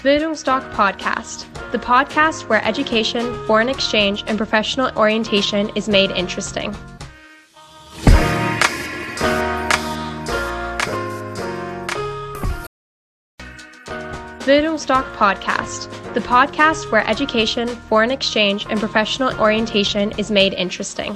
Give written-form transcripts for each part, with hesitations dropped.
Bildungsdoc Podcast, the podcast where education, foreign exchange, and professional orientation is made interesting. Bildungsdoc Podcast, the podcast where education, foreign exchange, and professional orientation is made interesting.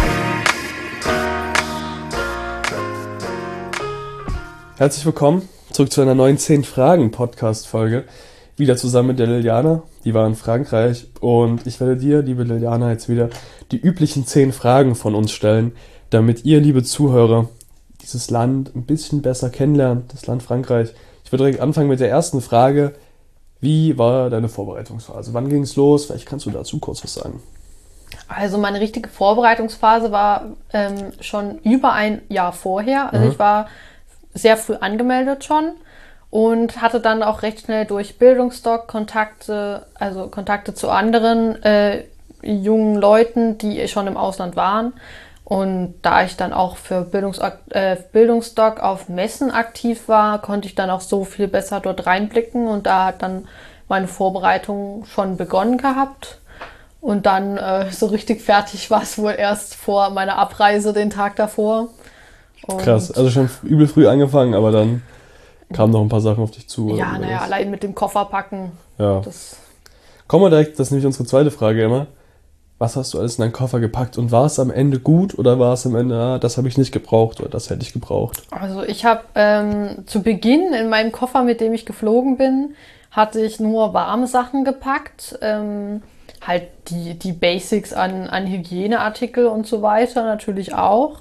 Herzlich willkommen zurück zu einer neuen 10-Fragen-Podcast-Folge. Wieder zusammen mit der Liliana, die war in Frankreich, und ich werde dir, liebe Liliana, jetzt wieder die üblichen 10 Fragen von uns stellen, damit ihr, liebe Zuhörer, dieses Land ein bisschen besser kennenlernt, das Land Frankreich. Ich würde direkt anfangen mit der ersten Frage. Wie war deine Vorbereitungsphase? Wann ging es los? Vielleicht kannst du dazu kurz was sagen. Also meine richtige Vorbereitungsphase war schon über ein Jahr vorher. Also ich war sehr früh angemeldet schon und hatte dann auch recht schnell durch Bildungsdoc Kontakte zu anderen jungen Leuten, die schon im Ausland waren. Und da ich dann auch für Bildungsdoc auf Messen aktiv war, konnte ich dann auch so viel besser dort reinblicken. Und da hat dann meine Vorbereitung schon begonnen gehabt. Und dann so richtig fertig war es wohl erst vor meiner Abreise den Tag davor. Und krass, also schon übel früh angefangen, aber dann kamen noch ein paar Sachen auf dich zu. ja, allein mit dem Koffer packen. Ja. Kommen wir direkt, das ist nämlich unsere zweite Frage immer. Was hast du alles in deinen Koffer gepackt und war es am Ende gut oder war es am Ende, das habe ich nicht gebraucht oder das hätte ich gebraucht? Also ich habe zu Beginn in meinem Koffer, mit dem ich geflogen bin, hatte ich nur warme Sachen gepackt. Halt die Basics an Hygieneartikel und so weiter natürlich auch.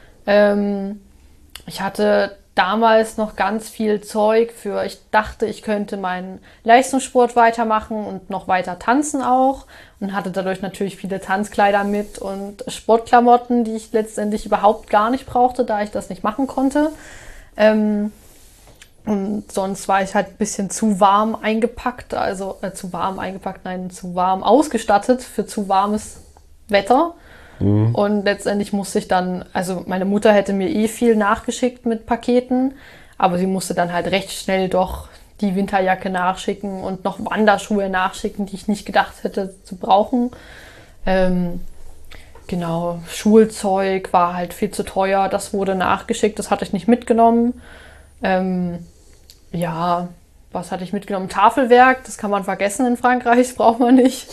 Ich hatte damals noch ganz viel Zeug ich dachte, ich könnte meinen Leistungssport weitermachen und noch weiter tanzen auch und hatte dadurch natürlich viele Tanzkleider mit und Sportklamotten, die ich letztendlich überhaupt gar nicht brauchte, da ich das nicht machen konnte. Und sonst war ich halt ein bisschen zu warm eingepackt, zu warm ausgestattet für zu warmes Wetter. Und letztendlich musste ich dann, also meine Mutter hätte mir viel nachgeschickt mit Paketen, aber sie musste dann halt recht schnell doch die Winterjacke nachschicken und noch Wanderschuhe nachschicken, die ich nicht gedacht hätte zu brauchen. Genau, Schulzeug war halt viel zu teuer, das wurde nachgeschickt, das hatte ich nicht mitgenommen. Ja, was hatte ich mitgenommen? Tafelwerk, das kann man vergessen in Frankreich, braucht man nicht.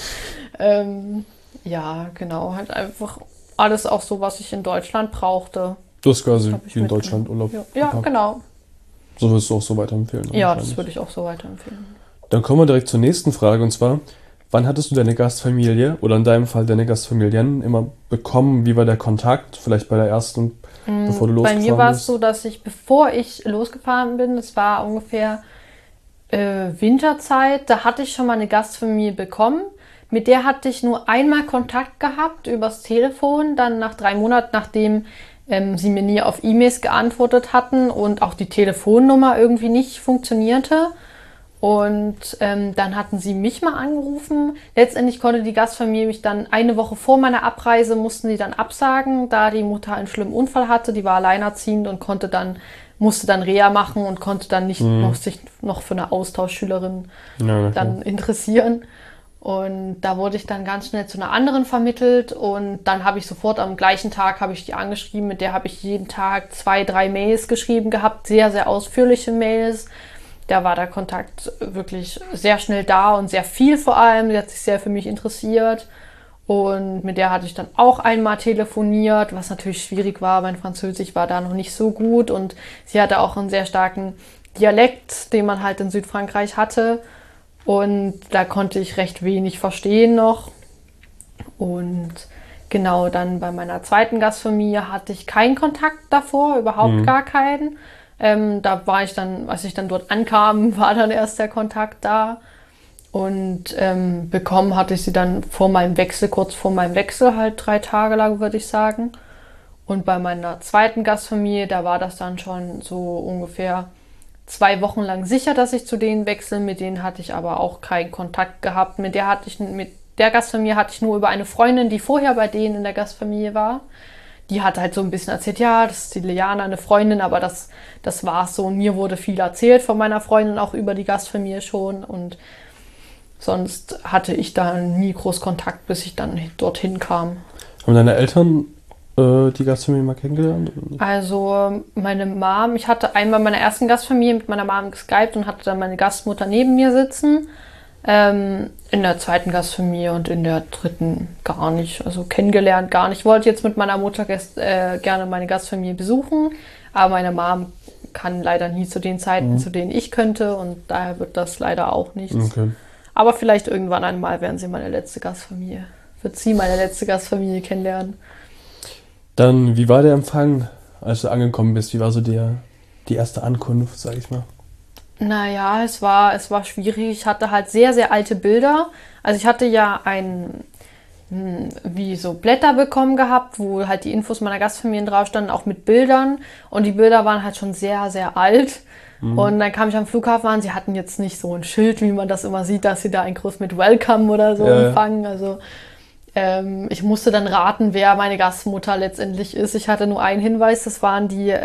Ja, genau, halt einfach alles auch so, was ich in Deutschland brauchte. Du hast quasi wie in Deutschland Urlaub. Ja, genau. So würdest du auch so weiterempfehlen? Ja, das würde ich auch so weiterempfehlen. Dann kommen wir direkt zur nächsten Frage, und zwar, wann hattest du deine Gastfamilie oder in deinem Fall deine Gastfamilien immer bekommen? Wie war der Kontakt? Vielleicht bei der ersten, bevor du losgefahren bist? Bei mir war es so, dass bevor ich losgefahren bin, das war ungefähr Winterzeit, da hatte ich schon mal eine Gastfamilie bekommen. Mit der hatte ich nur einmal Kontakt gehabt übers Telefon, dann nach 3 Monaten, nachdem sie mir nie auf E-Mails geantwortet hatten und auch die Telefonnummer irgendwie nicht funktionierte. Und dann hatten sie mich mal angerufen. Letztendlich konnte die Gastfamilie mich dann eine Woche vor meiner Abreise, mussten sie dann absagen, da die Mutter einen schlimmen Unfall hatte. Die war alleinerziehend und musste dann Reha machen und konnte dann nicht sich noch für eine Austauschschülerin dann interessieren. Und da wurde ich dann ganz schnell zu einer anderen vermittelt und dann habe ich sofort am gleichen Tag die angeschrieben, mit der habe ich jeden Tag 2, 3 Mails geschrieben gehabt, sehr, sehr ausführliche Mails. Da war der Kontakt wirklich sehr schnell da und sehr viel vor allem. Sie hat sich sehr für mich interessiert und mit der hatte ich dann auch einmal telefoniert, was natürlich schwierig war. Mein Französisch war da noch nicht so gut und sie hatte auch einen sehr starken Dialekt, den man halt in Südfrankreich hatte. Und da konnte ich recht wenig verstehen noch. Und genau, dann bei meiner zweiten Gastfamilie hatte ich keinen Kontakt davor, überhaupt gar keinen. Da war ich dann, als ich dann dort ankam, war dann erst der Kontakt da. Und bekommen hatte ich sie dann kurz vor meinem Wechsel, halt 3 Tage lang, würde ich sagen. Und bei meiner zweiten Gastfamilie, da war das dann schon so ungefähr 2 Wochen lang sicher, dass ich zu denen wechsle. Mit denen hatte ich aber auch keinen Kontakt gehabt. Mit der Gastfamilie hatte ich nur über eine Freundin, die vorher bei denen in der Gastfamilie war. die hat halt so ein bisschen erzählt, ja, das ist die Liliana, eine Freundin, aber das war's so. Und mir wurde viel erzählt von meiner Freundin, auch über die Gastfamilie schon. Und sonst hatte ich da nie groß Kontakt, bis ich dann dorthin kam. Haben deine Eltern die Gastfamilie mal kennengelernt? Also meine Mom, ich hatte einmal meine ersten Gastfamilie mit meiner Mom geskypt und hatte dann meine Gastmutter neben mir sitzen. In der zweiten Gastfamilie und in der dritten gar nicht. Also kennengelernt gar nicht. Ich wollte jetzt mit meiner Mutter gerne meine Gastfamilie besuchen, aber meine Mom kann leider nie zu den Zeiten, zu denen ich könnte, und daher wird das leider auch nichts. Okay. Aber vielleicht irgendwann einmal wird sie meine letzte Gastfamilie kennenlernen. Dann, wie war der Empfang, als du angekommen bist? Wie war so die erste Ankunft, sag ich mal? Naja, es war schwierig. Ich hatte halt sehr, sehr alte Bilder. Also ich hatte ja wie so Blätter bekommen gehabt, wo halt die Infos meiner Gastfamilien drauf standen, auch mit Bildern. Und die Bilder waren halt schon sehr, sehr alt. Und dann kam ich am Flughafen an. Sie hatten jetzt nicht so ein Schild, wie man das immer sieht, dass sie da ein Groß mit Welcome oder so empfangen. Also ich musste dann raten, wer meine Gastmutter letztendlich ist. Ich hatte nur einen Hinweis, das waren die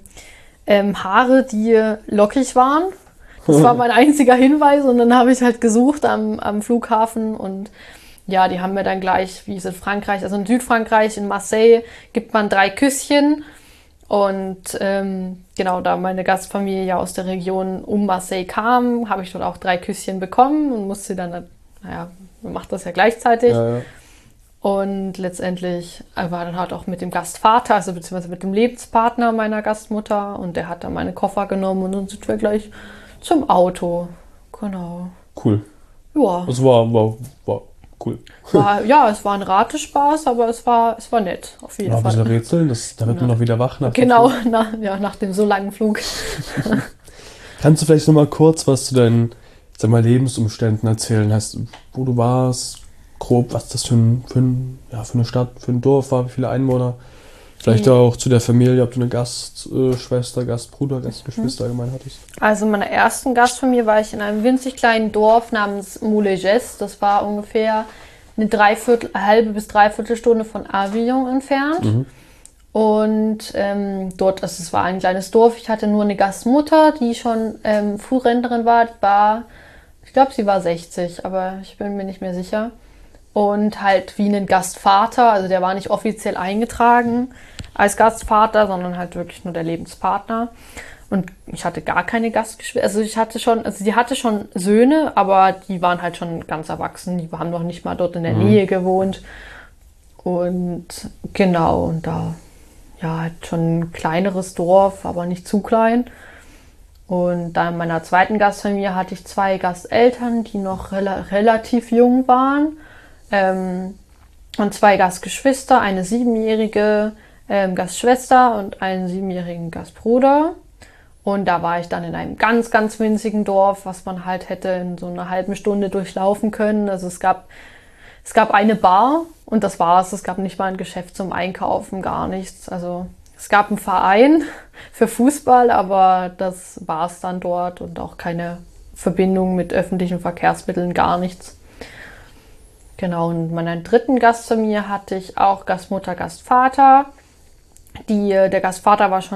Haare, die lockig waren. Das war mein einziger Hinweis, und dann habe ich halt gesucht am Flughafen, und ja, die haben mir dann gleich, wie es in Frankreich, also in Südfrankreich, in Marseille, gibt man 3 Küsschen, und genau, da meine Gastfamilie ja aus der Region um Marseille kam, habe ich dort auch 3 Küsschen bekommen und musste dann, naja, man macht das ja gleichzeitig. Ja. Und letztendlich war dann halt auch mit dem Gastvater, also beziehungsweise mit dem Lebenspartner meiner Gastmutter, und der hat dann meine Koffer genommen, und dann sind wir gleich zum Auto. Genau. Cool. Ja. Es war cool. Es war ein Ratespaß, aber es war nett, auf jeden Ein Fall. bisschen Rätseln, da wird man noch wieder wach. Genau, nach dem so langen Flug. Kannst du vielleicht noch mal kurz was zu deinen, sag mal, Lebensumständen erzählen? Wo du warst, grob, was das für eine Stadt, für ein Dorf war, wie viele Einwohner? Vielleicht auch zu der Familie, ob du eine Gastschwester, Gastbruder, Gastgeschwister allgemein hattest. Also in meiner ersten Gastfamilie war ich in einem winzig kleinen Dorf namens Moulégès. Das war ungefähr eine halbe bis dreiviertel Stunde von Avignon entfernt. Und dort, es war ein kleines Dorf. Ich hatte nur eine Gastmutter, die schon Frührentnerin war. Ich glaube, sie war 60, aber ich bin mir nicht mehr sicher. Und halt wie einen Gastvater, also der war nicht offiziell eingetragen als Gastvater, sondern halt wirklich nur der Lebenspartner. Und ich hatte gar keine Gastgeschwister. Also sie hatte schon Söhne, aber die waren halt schon ganz erwachsen. Die haben noch nicht mal dort in der Nähe gewohnt. Und genau, und da, ja, halt schon ein kleineres Dorf, aber nicht zu klein. Und dann in meiner zweiten Gastfamilie hatte ich 2 Gasteltern, die noch relativ jung waren. Und 2 Gastgeschwister, eine 7-jährige Gastschwester und einen 7-jährigen Gastbruder. Und da war ich dann in einem ganz, ganz winzigen Dorf, was man halt hätte in so einer halben Stunde durchlaufen können. Also es gab eine Bar, und das war's. Es gab nicht mal ein Geschäft zum Einkaufen, gar nichts. Also es gab einen Verein für Fußball, aber das war's dann dort, und auch keine Verbindung mit öffentlichen Verkehrsmitteln, gar nichts. Genau, und in meiner dritten Gastfamilie hatte ich auch Gastmutter, Gastvater. Der Gastvater war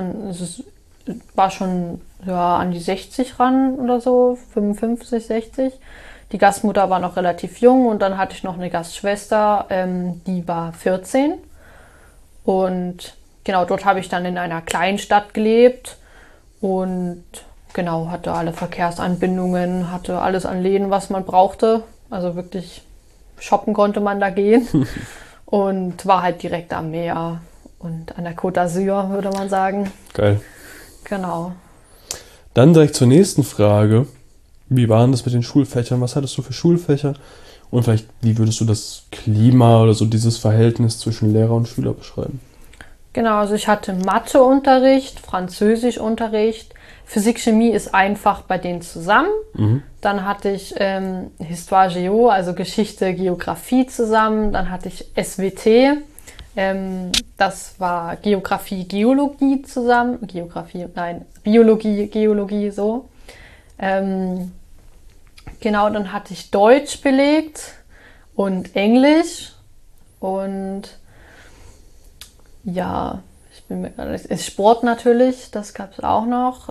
schon an die 60 ran oder so, 55, 60. Die Gastmutter war noch relativ jung, und dann hatte ich noch eine Gastschwester, die war 14. Und genau, dort habe ich dann in einer kleinen Stadt gelebt und genau, hatte alle Verkehrsanbindungen, hatte alles an Läden, was man brauchte. Also wirklich shoppen konnte man da gehen und war halt direkt am Meer und an der Côte d'Azur, würde man sagen. Geil. Genau. Dann direkt zur nächsten Frage. Wie war denn das mit den Schulfächern? Was hattest du für Schulfächer? Und vielleicht, wie würdest du das Klima oder so dieses Verhältnis zwischen Lehrer und Schüler beschreiben? Genau, also ich hatte Matheunterricht, Französischunterricht, Physik, Chemie ist einfach bei denen zusammen. Dann hatte ich Histoire Géo, also Geschichte, Geografie zusammen. Dann hatte ich SWT, das war Geografie, Geologie zusammen. Biologie, Geologie, so. Genau, dann hatte ich Deutsch belegt und Englisch. Und Ja, ist Sport natürlich, das gab es auch noch.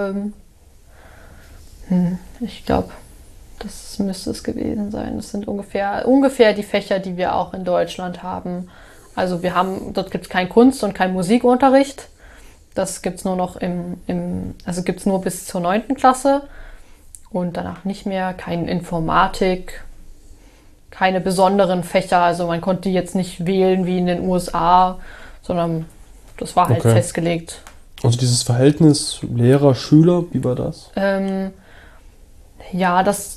Ich glaube, das müsste es gewesen sein. Das sind ungefähr die Fächer, die wir auch in Deutschland haben. Also dort gibt es keinen Kunst- und keinen Musikunterricht. Das gibt es nur noch gibt's nur bis zur 9. Klasse und danach nicht mehr. Keine Informatik, keine besonderen Fächer. Also man konnte jetzt nicht wählen wie in den USA, sondern das war halt festgelegt. Also dieses Verhältnis Lehrer-Schüler, wie war das? Ja, das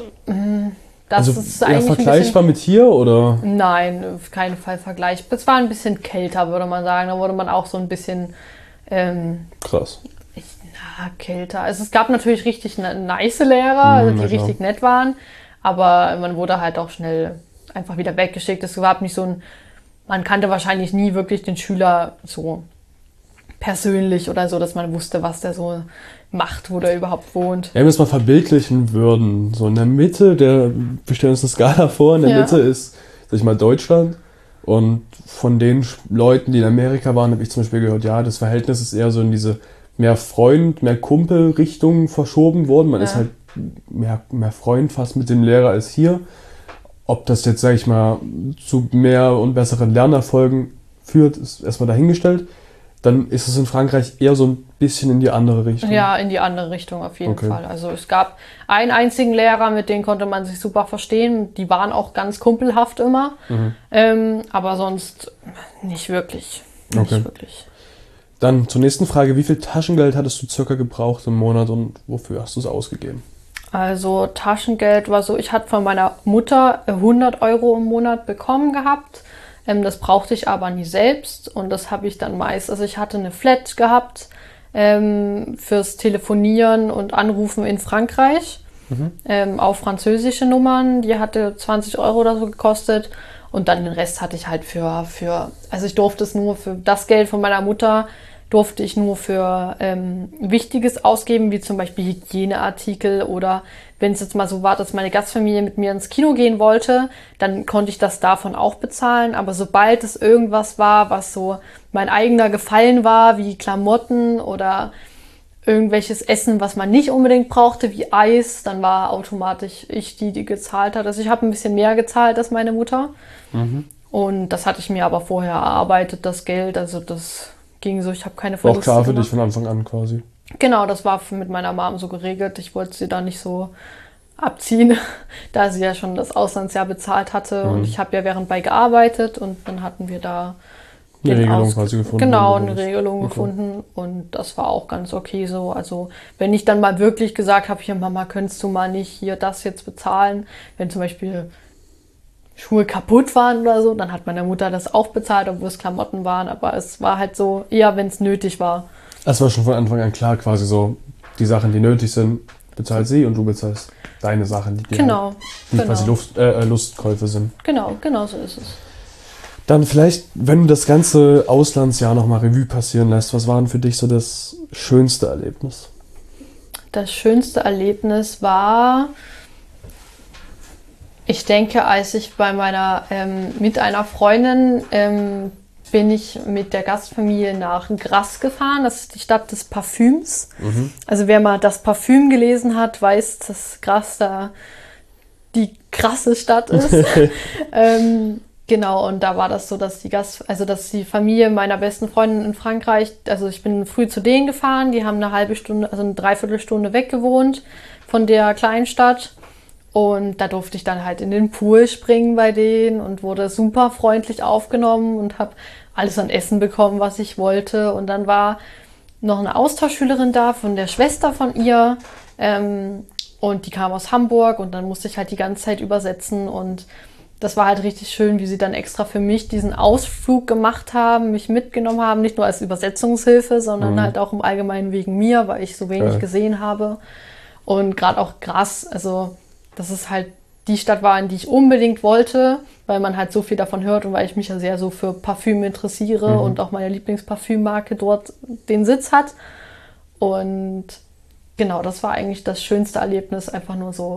Also ist eher eigentlich vergleichbar mit hier, oder? Nein, auf keinen Fall vergleichbar. Es war ein bisschen kälter, würde man sagen. Da wurde man auch so ein bisschen Krass. kälter. Also es gab natürlich richtig nice Lehrer, die richtig nett waren, aber man wurde halt auch schnell einfach wieder weggeschickt. Es gab nicht man kannte wahrscheinlich nie wirklich den Schüler so persönlich oder so, dass man wusste, was der so macht, wo der überhaupt wohnt. Wenn wir es mal verbildlichen würden, so in der Mitte, wir stellen uns eine Skala vor, in der Mitte ist, sag ich mal, Deutschland. Und von den Leuten, die in Amerika waren, habe ich zum Beispiel gehört, ja, das Verhältnis ist eher so in diese mehr Freund, mehr Kumpel-Richtung verschoben worden. Man ist halt mehr Freund fast mit dem Lehrer als hier. Ob das jetzt, sag ich mal, zu mehr und besseren Lernerfolgen führt, ist erstmal dahingestellt. Dann ist es in Frankreich eher so ein bisschen in die andere Richtung. Ja, in die andere Richtung auf jeden Fall. Also es gab einen einzigen Lehrer, mit dem konnte man sich super verstehen. Die waren auch ganz kumpelhaft immer. Aber sonst nicht wirklich. Nicht wirklich. Dann zur nächsten Frage. Wie viel Taschengeld hattest du circa gebraucht im Monat und wofür hast du es ausgegeben? Also Taschengeld war so, ich hatte von meiner Mutter 100 Euro im Monat bekommen gehabt. Das brauchte ich aber nie selbst und das habe ich dann also ich hatte eine Flat gehabt fürs Telefonieren und Anrufen in Frankreich auf französische Nummern. Die hatte 20 Euro oder so gekostet und dann den Rest hatte ich halt also ich durfte es nur für das Geld von meiner Mutter durfte ich nur für Wichtiges ausgeben, wie zum Beispiel Hygieneartikel oder wenn es jetzt mal so war, dass meine Gastfamilie mit mir ins Kino gehen wollte, dann konnte ich das davon auch bezahlen. Aber sobald es irgendwas war, was so mein eigener Gefallen war, wie Klamotten oder irgendwelches Essen, was man nicht unbedingt brauchte, wie Eis, dann war automatisch ich die gezahlt hat. Also ich habe ein bisschen mehr gezahlt als meine Mutter. Und das hatte ich mir aber vorher erarbeitet, das Geld. Also das ging so, ich habe keine Verluste gemacht. Auch klar für gemacht. dich von Anfang an quasi. Genau, das war mit meiner Mom so geregelt. Ich wollte sie da nicht so abziehen, da sie ja schon das Auslandsjahr bezahlt hatte. Und ich habe ja währendbei gearbeitet und dann hatten wir da eine Regelung quasi gefunden. Genau, eine Regelung gefunden und das war auch ganz okay so. Also wenn ich dann mal wirklich gesagt habe, hier Mama, könntest du mal nicht hier das jetzt bezahlen, wenn zum Beispiel Schuhe kaputt waren oder so, dann hat meine Mutter das auch bezahlt, obwohl es Klamotten waren, aber es war halt so eher, wenn es nötig war. Es war schon von Anfang an klar, quasi so, die Sachen, die nötig sind, bezahlt sie und du bezahlst deine Sachen, die quasi Lustkäufe sind. Genau so ist es. Dann vielleicht, wenn du das ganze Auslandsjahr nochmal Revue passieren lässt, was war denn für dich so das schönste Erlebnis? Das schönste Erlebnis war, ich denke, als ich mit einer Freundin bin ich mit der Gastfamilie nach Grasse gefahren. Das ist die Stadt des Parfüms. Also wer mal das Parfüm gelesen hat, weiß, dass Grasse da die krasse Stadt ist. Genau, und da war das so, dass dass die Familie meiner besten Freundin in Frankreich, also ich bin früh zu denen gefahren, die haben eine halbe Stunde, also eine Dreiviertelstunde weg gewohnt von der Kleinstadt. Und da durfte ich dann halt in den Pool springen bei denen und wurde super freundlich aufgenommen und habe alles an Essen bekommen, was ich wollte. Und dann war noch eine Austauschschülerin da von der Schwester von ihr und die kam aus Hamburg und dann musste ich halt die ganze Zeit übersetzen und das war halt richtig schön, wie sie dann extra für mich diesen Ausflug gemacht haben, mich mitgenommen haben, nicht nur als Übersetzungshilfe, sondern halt auch im Allgemeinen wegen mir, weil ich so wenig gesehen habe. Und gerade auch Grasse, also dass es halt die Stadt war, in die ich unbedingt wollte, weil man halt so viel davon hört und weil ich mich ja sehr so für Parfüm interessiere und auch meine Lieblingsparfümmarke dort den Sitz hat. Und genau, das war eigentlich das schönste Erlebnis, einfach nur so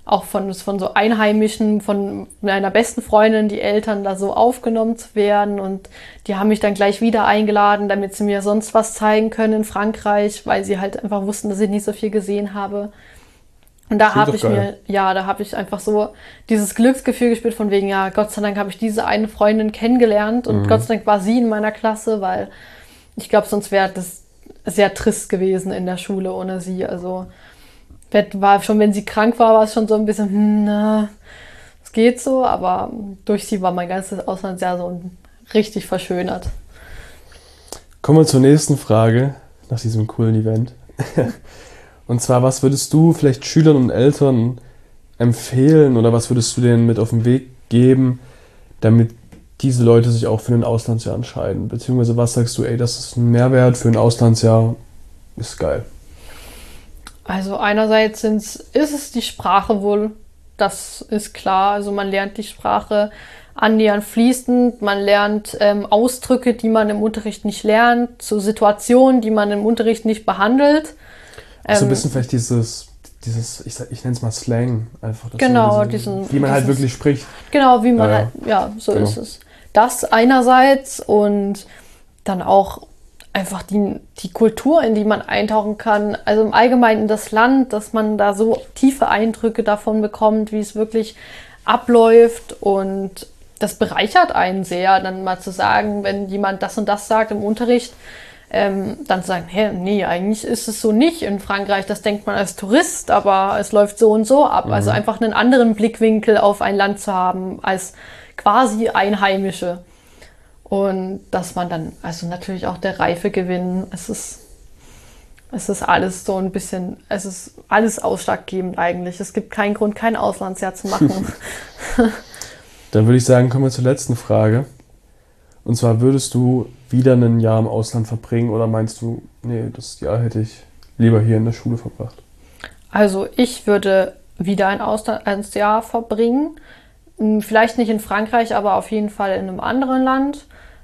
auch von so Einheimischen, von meiner besten Freundin, die Eltern da so aufgenommen zu werden. Und die haben mich dann gleich wieder eingeladen, damit sie mir sonst was zeigen können in Frankreich, weil sie halt einfach wussten, dass ich nicht so viel gesehen habe. Und da habe ich einfach so dieses Glücksgefühl gespürt von wegen, ja, Gott sei Dank habe ich diese eine Freundin kennengelernt und Gott sei Dank war sie in meiner Klasse, weil ich glaube, sonst wäre das sehr trist gewesen in der Schule ohne sie. Also war schon, wenn sie krank war, war es schon so ein bisschen, es geht so, aber durch sie war mein ganzes Auslandsjahr so richtig verschönert. Kommen wir zur nächsten Frage nach diesem coolen Event. Und zwar, was würdest du vielleicht Schülern und Eltern empfehlen oder was würdest du denen mit auf den Weg geben, damit diese Leute sich auch für ein Auslandsjahr entscheiden? Beziehungsweise was sagst du, das ist ein Mehrwert für ein Auslandsjahr, ist geil? Also einerseits ist es die Sprache wohl, das ist klar. Also man lernt die Sprache annähernd fließend, man lernt Ausdrücke, die man im Unterricht nicht lernt, so Situationen, die man im Unterricht nicht behandelt. So ein bisschen vielleicht dieses ich nenne es mal Slang, einfach. Genau, wie man halt wirklich spricht. Genau, wie man so genau. ist es. Das einerseits und dann auch einfach die Kultur, in die man eintauchen kann. Also im Allgemeinen in das Land, dass man da so tiefe Eindrücke davon bekommt, wie es wirklich abläuft und das bereichert einen sehr, dann mal zu sagen, wenn jemand das und das sagt im Unterricht, dann zu sagen, nee, eigentlich ist es so nicht in Frankreich, das denkt man als Tourist, aber es läuft so und so ab. Also einfach einen anderen Blickwinkel auf ein Land zu haben, als quasi Einheimische. Und dass man dann, also natürlich auch der Reifegewinn, es ist alles so ein bisschen, es ist alles ausschlaggebend eigentlich. Es gibt keinen Grund, kein Auslandsjahr zu machen. Dann würde ich sagen, kommen wir zur letzten Frage. Und zwar, würdest du wieder ein Jahr im Ausland verbringen oder meinst du, nee, das Jahr hätte ich lieber hier in der Schule verbracht? Also ich würde wieder ein Auslandsjahr verbringen. Vielleicht nicht in Frankreich, aber auf jeden Fall in einem anderen Land.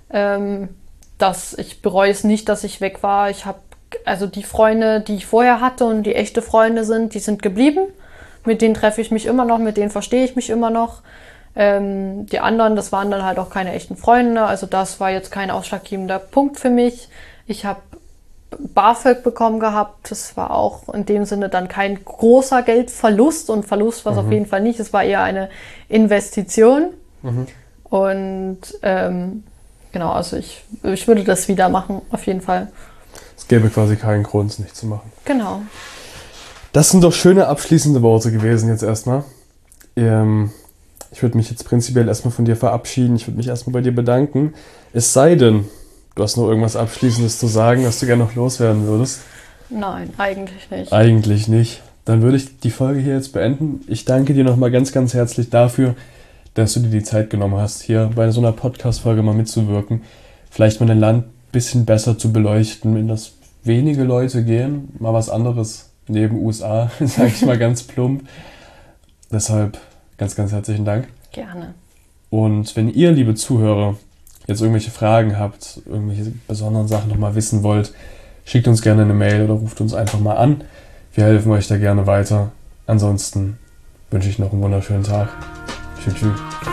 Ich bereue es nicht, dass ich weg war. Ich habe also die Freunde, die ich vorher hatte und die echte Freunde sind, die sind geblieben. Mit denen treffe ich mich immer noch, mit denen verstehe ich mich immer noch. Die anderen, das waren dann halt auch keine echten Freunde, also das war jetzt kein ausschlaggebender Punkt für mich. Ich habe BAföG bekommen gehabt, das war auch in dem Sinne dann kein großer Geldverlust und Verlust war es auf jeden Fall nicht, es war eher eine Investition. Und genau, also ich würde das wieder machen, auf jeden Fall. Es gäbe quasi keinen Grund, es nicht zu machen. Genau. Das sind doch schöne abschließende Worte gewesen jetzt erstmal. Ich würde mich jetzt prinzipiell erstmal von dir verabschieden. Ich würde mich erstmal bei dir bedanken. Es sei denn, du hast noch irgendwas Abschließendes zu sagen, was du gerne noch loswerden würdest. Nein, eigentlich nicht. Eigentlich nicht. Dann würde ich die Folge hier jetzt beenden. Ich danke dir nochmal ganz, ganz herzlich dafür, dass du dir die Zeit genommen hast, hier bei so einer Podcast-Folge mal mitzuwirken. Vielleicht mal ein Land ein bisschen besser zu beleuchten, in das wenige Leute gehen. Mal was anderes neben USA, sage ich mal ganz plump. Deshalb ganz, ganz herzlichen Dank. Gerne. Und wenn ihr, liebe Zuhörer, jetzt irgendwelche Fragen habt, irgendwelche besonderen Sachen nochmal wissen wollt, schickt uns gerne eine Mail oder ruft uns einfach mal an. Wir helfen euch da gerne weiter. Ansonsten wünsche ich noch einen wunderschönen Tag. Tschüss.